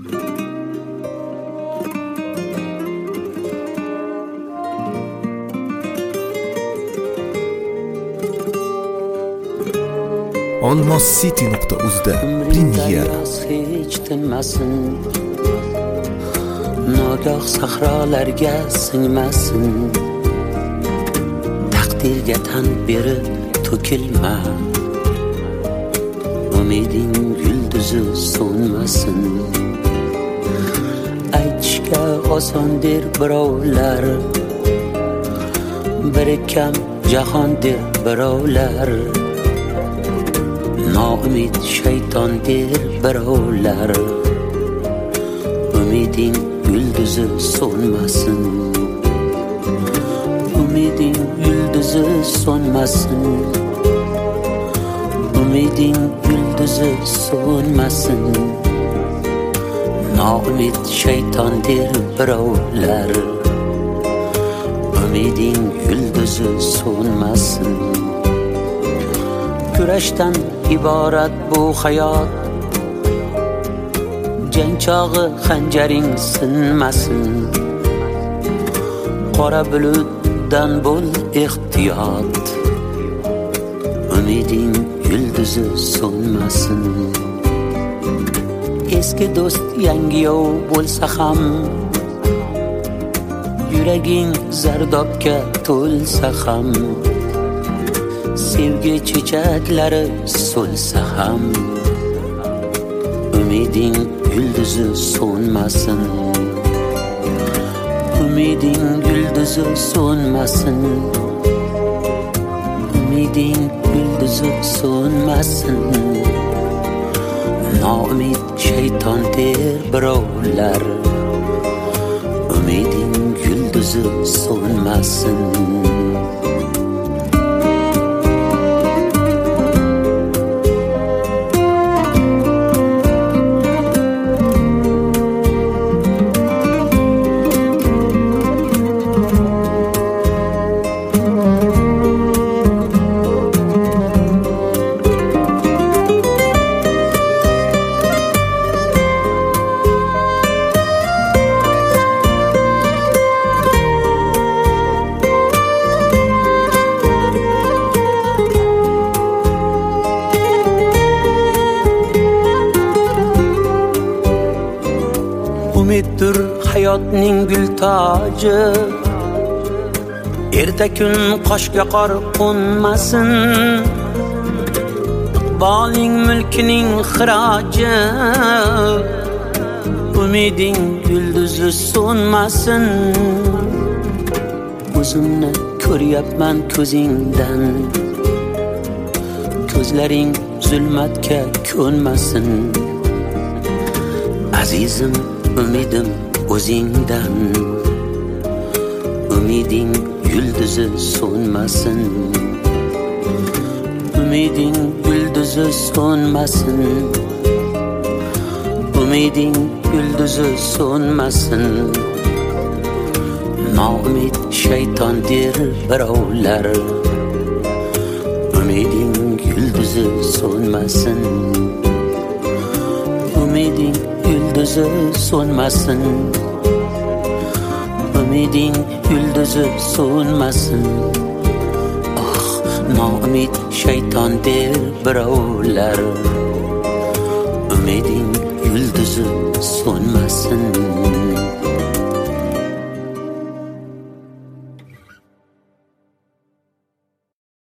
olmoscity.uzda premyera. Hech tinmasin, nogoh sahrolarga singmasin, taqdirga tan berib to'kilma, umiding yulduzi so'nmasin. Aytishga oson der birovlar, biri kam jahon der birovlar, noumid shayton der birovlar, umiding yulduzi so'nmasin, umiding yulduzi so'nmasin, umiding yulduzi so'nmasin, noumid shayton der birovlar, umiding yulduzi so'nmasin. Kurashdan iborat bu hayot, jang chog'i xanjaring sinmasin, qora bulutdan bo'l ehtiyot, umiding yulduzi so'nmasin. Eski do'st yangi yov bo'lsa ham, yuraging zardobga to'lsa ham, sevgi chechaklari so'lsa ham, umiding yulduzi so'nmasin, umiding yulduzi so'nmasin, umiding yulduzi so'nmasin, noumid shayton der birovlar, umiding yulduzi so'nmasin. Umiddir hayotning gul toji, erta kun qoshga qor qo'nmasin, iqboling mulkining xiroji, umiding yulduzi so'nmasin. O'zimni ko'ryapman ko'zingdan, ko'zlaring zulmatga ko'nmasin. Azizim, umidim o'zingdan, umiding yulduzi so'nmasin, umiding yulduzi so'nmasin, umiding yulduzi so'nmasin, noumid shayton der birovlar, umiding yulduzi so'nmasin, umiding yulduzi so'nmasin, umiding yulduzi so'nmasin. Oh, noumid shayton der birovlar, umiding yulduzi so'nmasin.